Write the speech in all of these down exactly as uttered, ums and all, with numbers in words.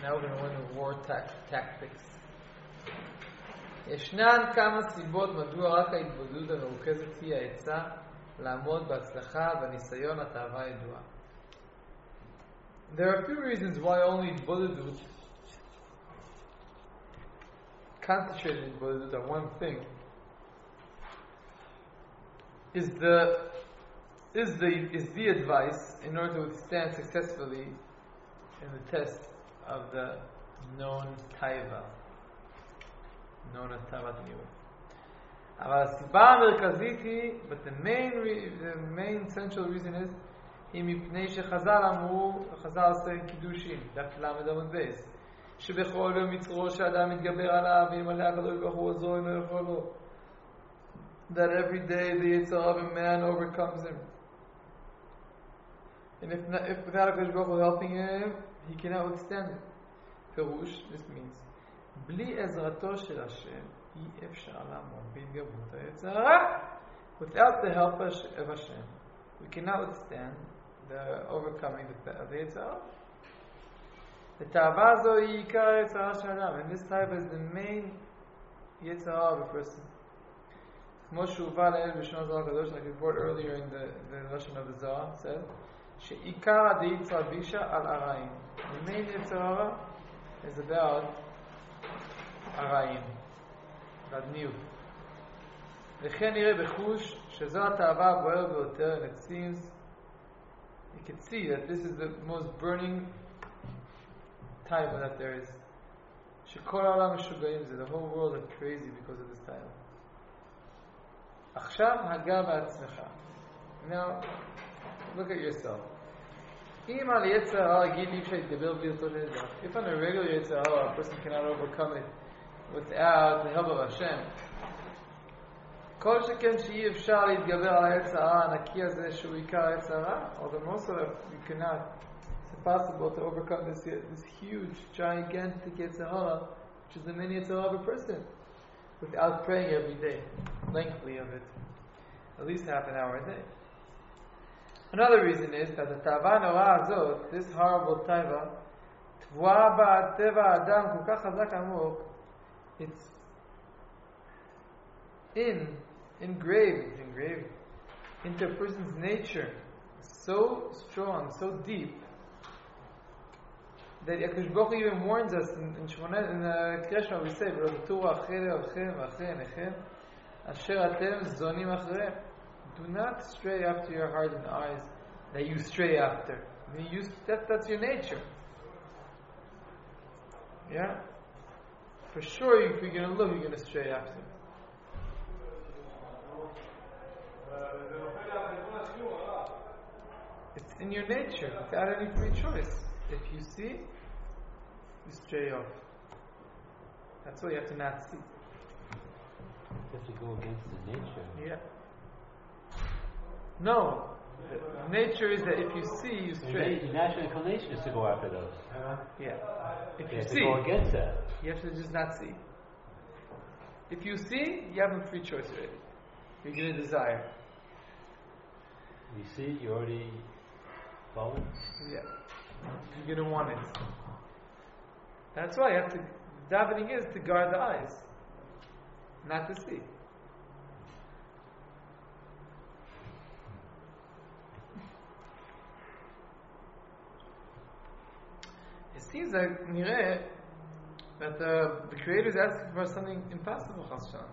Now we're going to learn the war tactics. ישנן כמה סיבות מדוע רק ההתבודדות המרוכזת היא העצה לעמוד בהצלחה בניסיון התאווה הידועה. There are a few reasons why only התבודדות, concentrated התבודדות on one thing, is the is the is the advice in order to withstand successfully in the test of the known taiva. known as Tavat Niyut. אבל הסיבה המרכזית היא, but the main, the main central reason is, היא מפני שחז"ל אמרו, חז"ל עושה קידושים, דף למד עמוד בייס, שבכל יום יצרו שאדם מתגבר עליו, וימלא הקדוש ברוך הוא עזרו אם לא יכול לו. That every day the Yitzhak of a man overcomes him. And if, not, if without הקדוש ברוך הוא helping him, he cannot withstand it. פירוש, this means, בלי עזרתו של השם אי אפשר לעמוד בהתגברות היצר הרע. Without the help of Hashem, we cannot withstand the overcoming of the יצר הרע. התאווה הזו היא עיקר היצר הרע של האדם, and this type is the main יצר הרע of a person. כמו שהובא לאל בשון הזוהר הקדוש, like we brought earlier in the, the lesson of the Zohar, said שעיקר הדאיצר בישה על הרעים. The main יצר הרע is about הרעים, והדניות. לכן נראה בחוש שזו התאווה הבוערת ביותר, and it seems, you can see that this is the most burning taiva that there is. שכל העולם משוגעים זה, the whole world is crazy because of this taiva. עכשיו הגע בעצמך. Now, look at yourself. אם על יצר הרע רגיל אי אפשר להתגבר בלי אותו של אזרח. If on a regular יצר הרע, a person cannot overcome it without the help of Hashem. כל שכן שאי אפשר להתגבר על היצר הרע הנקי הזה שהוא עיקר היצר הרע, or the most of it, you cannot. It's impossible to overcome this, this huge, gigantic יצר הרע, which is the main יצר הרע of a person, without praying every day, lengthily of it, at least half an hour a day. Another reason is that the תאווה הנוראה הזאת, this horrible taiva, טבועה בטבע האדם כל כך חזק עמוק, it's in, engraved, engraved into a person's nature, so strong, so deep, that Yakush Baruch Hu even warns us in, in, Shmoneh, in the Kriyashma we say, "V'rodaturu achere avchem v'achere nechem, asher atem zonim achere." Do not stray after your heart and eyes that you stray after. I mean, you, that, that's your nature. Yeah? For sure, if you're going to look, you're going to stray after. It's in your nature, without any free choice. If you see, you stray off. That's why you have to not see. You have to go against the nature. Yeah. No. The nature is that if you see, you stray. Your natural inclination is to go after those. Yeah. If you, you have see, to go against that. You have to just not see. If you see, you have a free choice already. You're going to desire. You see, you already fallen. Yeah. You're going to want it. That's why you have to. Davening is to guard the eyes, not to see. It seems like nireh that the, the Creator is asking for something impossible, Chas Shalom.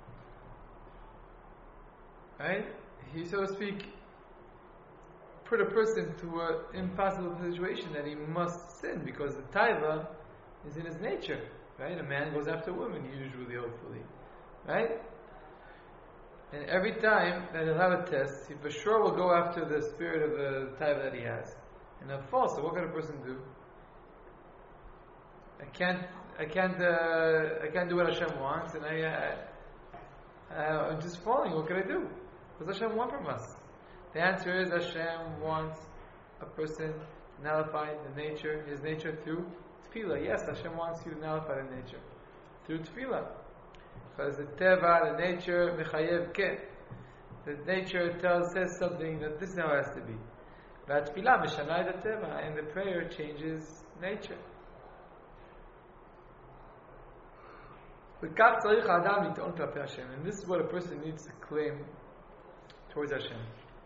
Right? He, so to speak, put a person to an impossible situation that he must sin because the taiva is in his nature. Right? A man goes after a woman, usually, hopefully. Right? And every time that he'll have a test, he for sure will go after the spirit of the taiva that he has. And he'll fall. So what can a person do? I can't, I can't, uh, I can't do what Hashem wants, and I, uh, uh, I'm just falling. What can I do? What does Hashem want from us? The answer is Hashem wants a person to nullify the nature, his nature through tefillah. Yes, Hashem wants you to nullify the nature through tefillah, because the teva, the nature, mechayev ken, the nature tells says something that this is how it has to be. But tefillah mishanai the teva, and the prayer changes nature. וכך צריך האדם לטעון כלפי השם. And this is what a person needs to claim towards Hashem.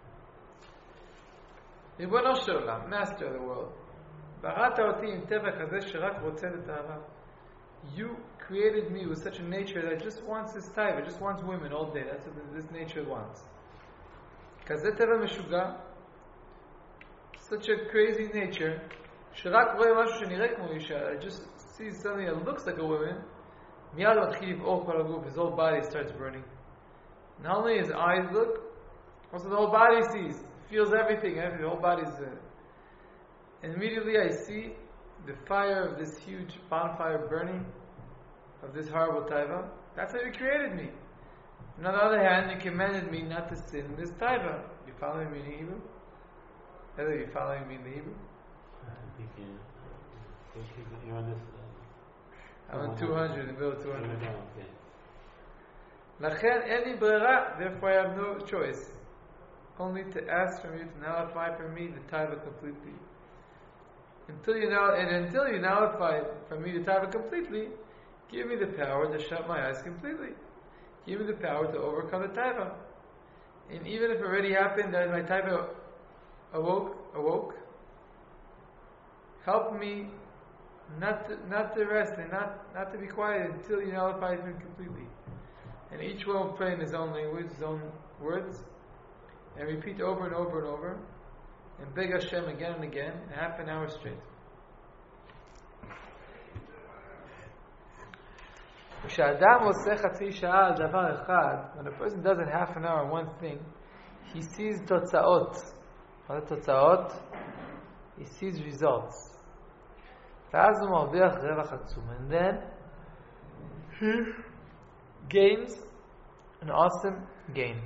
ריבונו של עולם, master of the world, בראת אותי עם טבע כזה שרק רוצה את האהבה. You created me with such a nature that just wants this type, it just wants women all day. That's what this nature wants. כזה טבע משוגע, such a crazy nature, שרק רואה משהו שנראה כמו אישה, it just sees something that looks like a woman, מיד מתחיל לבעור כל הגוף, his whole body starts burning. Not only his eyes look, also the whole body sees, feels everything, everything the whole body's uh, and immediately I see the fire of this huge bonfire burning, of this horrible taiva. That's how you created me. And on the other hand, you commanded me not to sin in this taiva. You following me in the Hebrew? Heather, you following me in the Hebrew? I think you, you're on this. Uh, I'm on two hundred, in the middle of two hundred. Okay. Lachen אין לי ברירה, therefore I have no choice. Only to ask from you to nullify for me the taiva completely. Until you now, and until you nullify for me the taiva completely, give me the power to shut my eyes completely. Give me the power to overcome the taiva. And even if it already happened that my taiva awoke, awoke, help me not to, not to rest and not, not to be quiet until you nullify me completely. And each one will pray in his own language, his own words, and repeat over and over and over, and beg Hashem again and again, half an hour straight. כשאדם עושה חצי שעה על דבר אחד, when a person does it half an hour on one thing, he sees תוצאות. מה זה תוצאות? He sees results. ואז הוא מרוויח רווח עצום. And then he gains an awesome gain.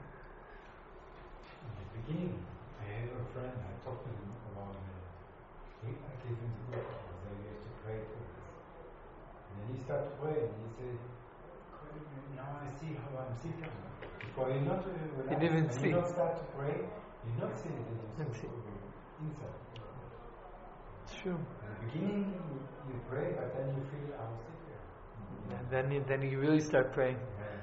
In the beginning, I had a friend, I talked to him about it. He, I gave him the book because I used to pray for this. And then he started praying, and he said, now I see how I'm sick. Before you not relax, He didn't when see. you not start to pray, you not see that you're Didn't so inside. It's true. In the beginning, you, you pray, but then you feel I'm sick. And then you, then you really start praying.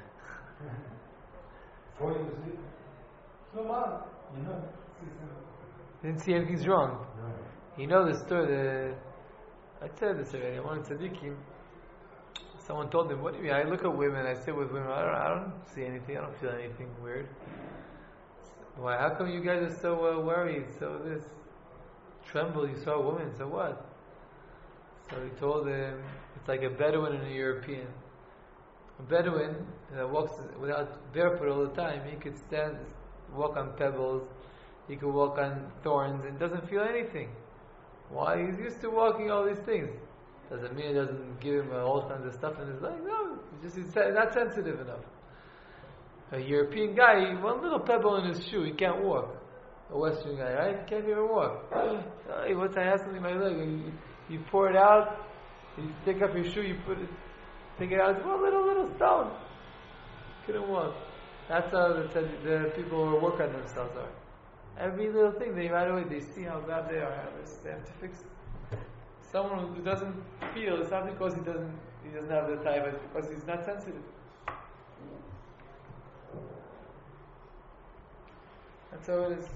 Before you sleep, no man, you know. Didn't see anything's wrong. No. You know the story, the, I said this already, one of tzaddikim, someone told him, what do you mean? I look at women, I sit with women, I don't, I don't see anything, I don't feel anything weird. Why, how come you guys are so uh, worried, so this, tremble, you saw a woman, so what? So he told him, it's like a Bedouin and a European. A Bedouin that walks without barefoot all the time, he could stand, walk on pebbles, he could walk on thorns and doesn't feel anything. Why? He's used to walking all these things. Doesn't mean it doesn't give him all kinds of stuff in his life. No, he's just he's not sensitive enough. A European guy, one little pebble in his shoe, he can't walk. A Western guy, right? He can't even walk. Hey, what's I have something in my leg? You, you pour it out, you take up your shoe, you put it, take it out, it's one little, little stone. Couldn't walk. That's how the, the people who work on themselves are. Every little thing, they right away, they see how bad they are. They have to fix it. Someone who doesn't feel, it's not because he doesn't he doesn't have the time, it's because he's not sensitive. That's how it is.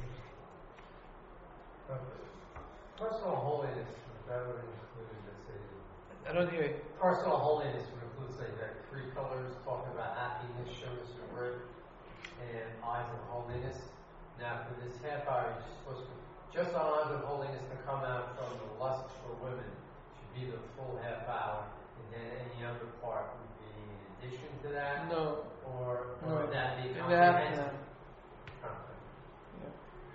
Personal holiness, that would include, let's say, I don't hear it. personal holiness would include, say, that three colors, talking about happiness, shows of worth, and eyes of holiness. Now, for this half hour, you're supposed to, just on eyes of holiness to come out from the lust for women, should be the full half hour, and then any other part would be in addition to that? No. Or, No. or would that be In the half, comprehensive? no. Okay. Yeah.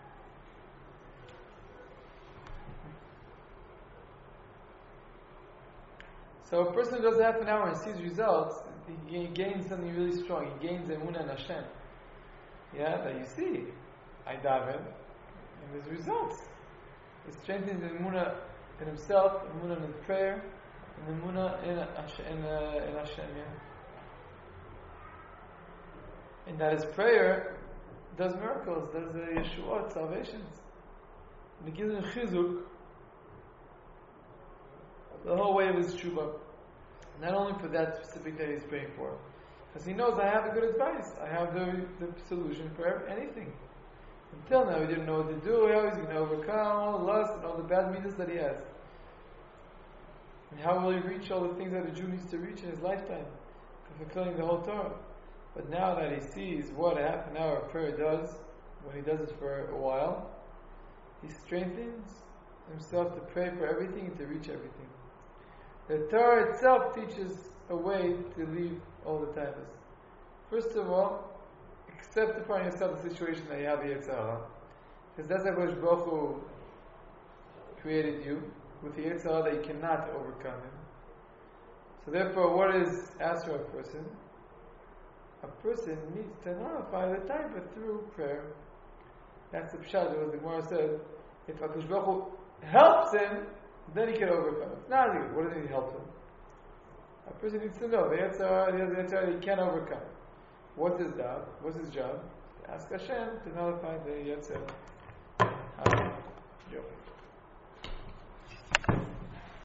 So a person who does half an hour and sees results, he gains something really strong. He gains emunah in Hashem. Yeah, that you see. I daven, and there's results. He strengthens the emunah in himself, emunah in his prayer, and emunah in Hashem. In, uh, in Hashem yeah. And that his prayer does miracles, does the yeshuot, salvations. And it gives him chizuk the whole way of his tshuva. Not only for that specific that he's praying for, because he knows I have the good advice, I have the, the solution for anything. Until now, he didn't know what to do, how he's going to overcome all the lust and all the bad midas that he has. And how will he reach all the things that a Jew needs to reach in his lifetime for fulfilling the whole Torah? But now that he sees what a half an hour of prayer does, when he does it for a while, he strengthens himself to pray for everything and to reach everything. The Torah itself teaches a way to leave all the taivas. First of all, accept upon yourself the situation that you have the Yetzer Hara, because that's HaKadosh Baruch Hu created you with the Yetzer Hara that you cannot overcome him. So therefore, what is asked from a person? A person needs to nullify the taiva through prayer. That's the pshat, what the Gemara said. If HaKadosh Baruch Hu helps him, then he can overcome it. It's not good. What does he help him? A person needs to know the Yetzer Hara, the Yetzer Hara he can't overcome. What's his job? What's his job? To ask Hashem to nullify the Yetzer Hara.